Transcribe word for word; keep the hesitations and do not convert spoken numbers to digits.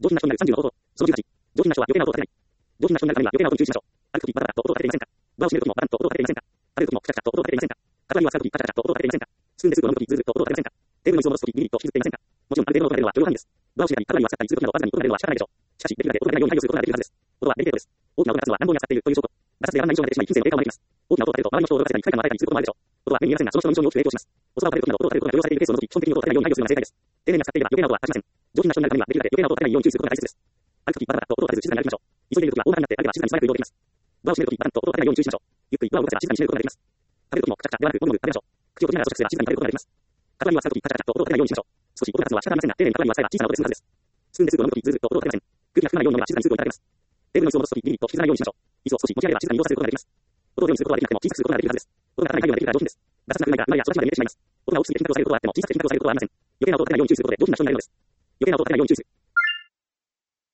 上品な人になるさんじゅうの方法。そのじゅうはち。上品な人は余計な音を立てない。上品な人になるためには余計な音に注意しましょう。歩くときバタバタと音を立てていませんか？ドアを閉めるときもバタンと音を立てていませんか？食べるときもカチャカチャと音を立てていませんか？肩割りを使うときカチャカチャと音を立てていませんか？スプーンでスープを飲むときズーズーと音を立てていませんか？テーブルの椅子を戻すときビリビリと引きずっていませんか？もちろんある程度の音が出るのは許容範囲です。ドアを閉めたり肩割りを使ったりするときなどわずかに音が出るのは仕方ないでしょう。しかし、できるだけ音が出ないように配慮することができるはずです。音はデリケートです。大きな音が出すのは乱暴に扱っているという証拠。ガサツでやらない以上が出てしまい、金銭の栄華を招きます。大きな音を立てると周りの人を驚かせたり、不快感を与えたりすることもあるでしょう。音は目に見えませんが、その人の印象に大きく影響します。おそばを食べるときなど音を立てることが許容されているケースを除き、基本的に音を立てないように配慮するのが正解です。丁寧に扱っていれば余計な音は立ちません。上品な人になるためには、できるだけ余計な音を立てないように注意することが大切です。歩くときバタバタと音を立てず静かに歩きましょう。急いでいるときは大声になって歩けば静かに素早く移動できます。ドアを閉めるときバタンと音を立てないように注意しましょう。ゆっくりドアを動かせば静かに閉めることができます。食べるときもカチャカチャではなく、もぐもぐ食べましょう。口を閉じながら咀嚼すれば静かに食べることができます。肩割りを使うときカチャカチャと音を立てないようにしましょう。少し音が出すのは仕方ありませんが、丁寧に肩割りを使えば小さな音で済むはずです。スプーンでスープを飲むときズーズーと音を立てません。空気が含まないように飲めば静かにスープをいただけます。テーブルの椅子を戻すときビリビリと引きずらないようにしましょう。椅子を少し持ち上げれば静かに移動させることができます。音を量にすることはできなくても小さくすることができるはずです。音が立たない配慮ができるから上品です。ガサツな車内が今や育ちまで見えてしまいます。音が大きすぎて金額を下げることはあっても小さくて金額を下げることはありません。余計な音を立てないように注意することで上品な人になるのです。余計な音を立てないように注意する。